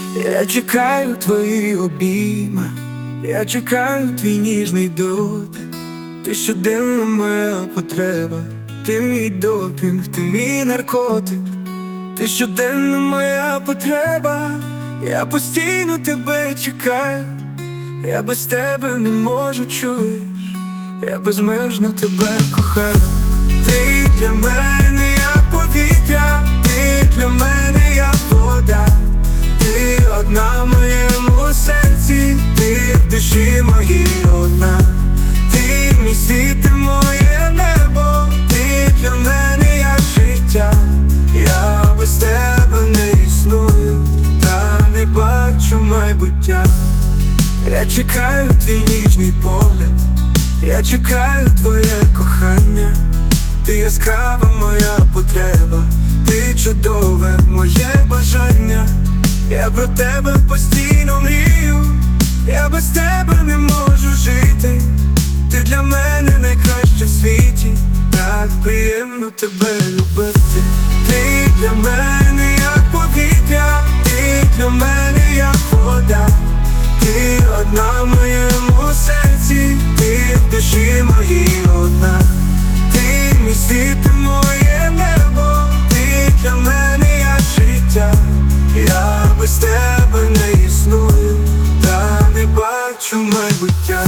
Я чекаю твої обійми, я чекаю твій ніжний дотик. Ти щоденна моя потреба, ти мій допінг, ти мій наркотик. Ти щоденна моя потреба, я постійно тебе чекаю. Я без тебе не можу, чуєш, я безмежно тебе кохаю. Ти для мене як повітря, ти для мене як вода. Ти одна в моєму серці, ти в душі моїй одна. Ти мій світ, ти моє небо, ти для мене як життя. Я без тебе не існую, та не бачу майбуття. Я чекаю твій ніжний погляд, я чекаю твоє кохання. Ти яскрава моя потреба, ти чудове моє бажання. Я про тебе постійно мрію, я без тебе не можу жити. Ти для мене найкраща в світі, так приємно тебе любити. Ти для мене як повітря, ти для мене як вода. Ти одна в моєму серці, ти в душі моїй одна. Ти мій світ, ти моє небо, ти для мене як життя. Я без тебе не існую, та не бачу майбуття.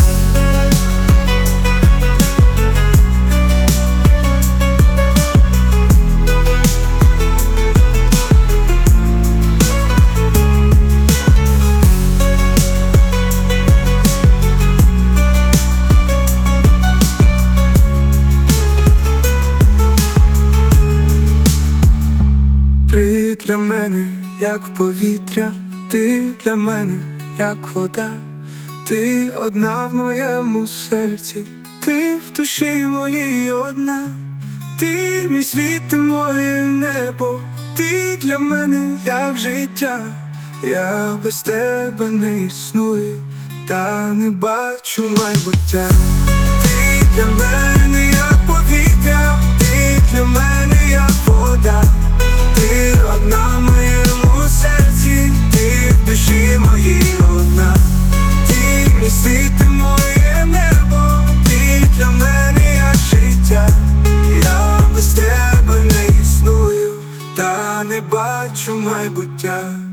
Ти для мене як повітря, ти для мене як вода. Ти одна в моєму серці, ти в душі моїй одна. Ти мій світ, ти моє небо, ти для мене як життя. Я без тебе не існую, та не бачу майбуття. Ти для мене як повітря, ти для мене як вода. Ти одна в моєму серці, ти в душі моїй одна. Ти мій світ, ти моє небо, ти для мене як життя. Я без тебе не існую, та не бачу майбуття.